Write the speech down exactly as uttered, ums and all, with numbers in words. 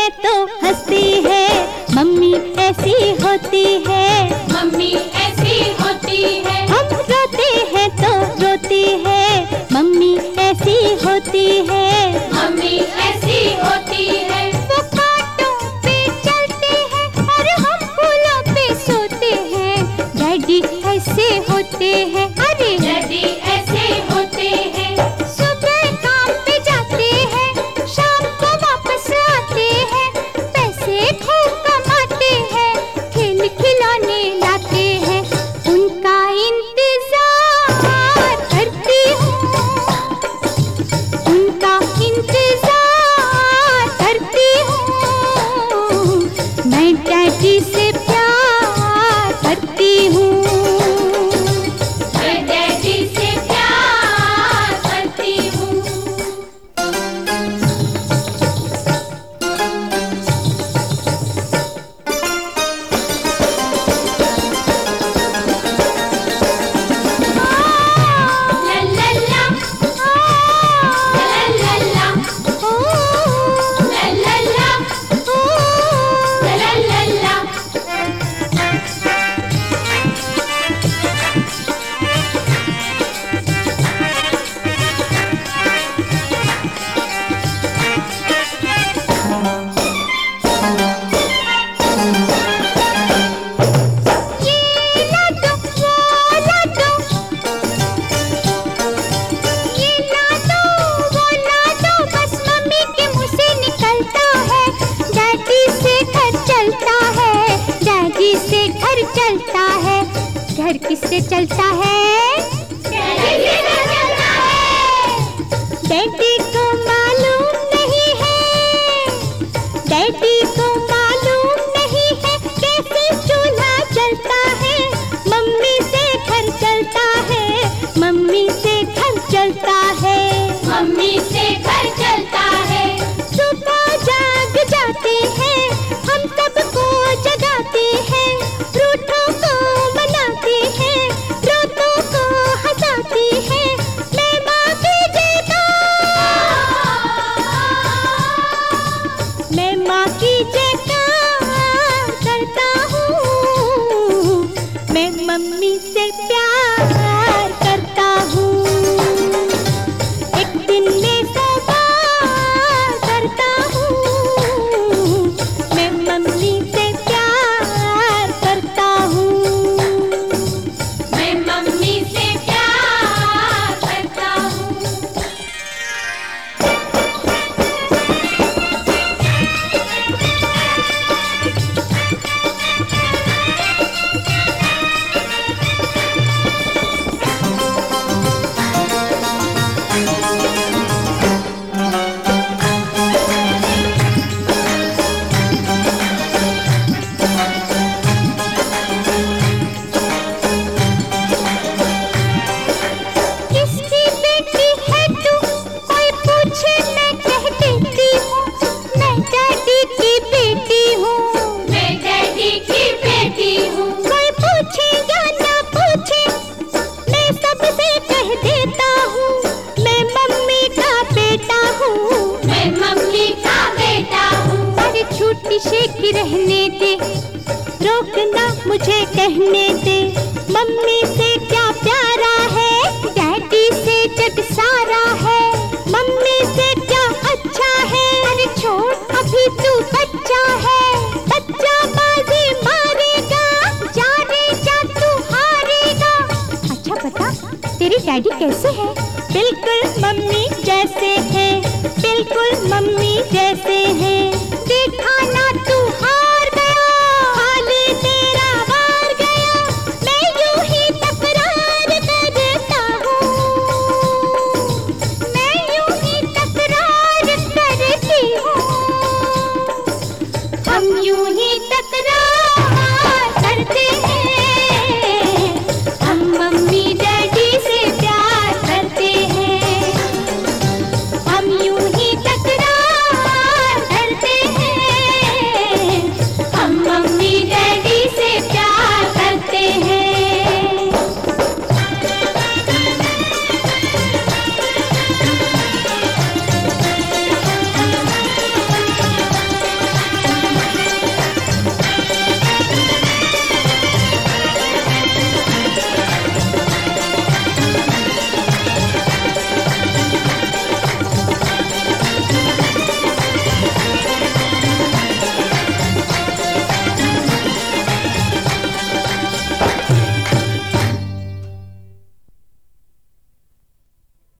हैं तो हंसती है, मम्मी ऐसी होती है, मम्मी ऐसी होती है। हम रोते हैं तो रोती है, मम्मी ऐसी होती है, मम्मी ऐसी होती है। वो कांटों पे चलते हैं और हम फूलों पे सोते हैं, डैडी ऐसे होते हैं, अरे डैडी ऐसे होते हैं। सुबह काम पे जाते हैं, शाम को वापस आते हैं, पैसे खूब कमाते हैं, खेल खिलौने लाते हैं, उनका इंतजार करती हूँ, उनका इंतजार करती हूँ, मैं डैडी से प्यार करती हूँ। मैं डैडी से प्यार करती हूँ। ला ला ला, ला ला ला, ला ला ला, ला ला ला। चलता है, घर किससे चलता है? डैडी से चलता है। डैडी को मालूम नहीं है, डैडी को मालूम नहीं है कैसे चूल्हा जलता है, मम्मी से घर चलता है, मम्मी से घर चलता है, मम्मी से घर चलता है। सुबह जाग जाते हैं, हम सबको जगाते हैं, रूठों को मनाते हैं, रोतों को हंसाते हैं, मैं माँ की जयकार, मैं माँ की जयकार करता हूँ, मैं मम्मी से प्यार करता हूँ, एक दिन में सौ बार करता हूँ, मैं मम्मी से प्यार करता हूँ, मैं मम्मी से प्यार करता हूँ। किसकी बेटी है तू, कोई पूछे मैं कह देती हूँ, मैं डैडी की बेटी हूँ, मैं डैडी की बेटी हूँ। कोई पूछे या ना पूछे मैं सबसे कह देता हूँ, मैं मम्मी का बेटा हूँ, मैं मम्मी का बेटा हूँ। अरे छूटी शेखी रहने दे, रोकना मुझे कहने दे, मम्मी से क्या प्यारा है, डैडी से जग सारा है, मम्मी से क्या अच्छा है, अरे छोड़ अभी तू बच्चा है, बच्चा बाजी मारेगा, जा रे जा तू हारेगा। अच्छा बता तेरी डैडी कैसे है? बिल्कुल मम्मी जैसे है, बिल्कुल मम्मी जैसे है।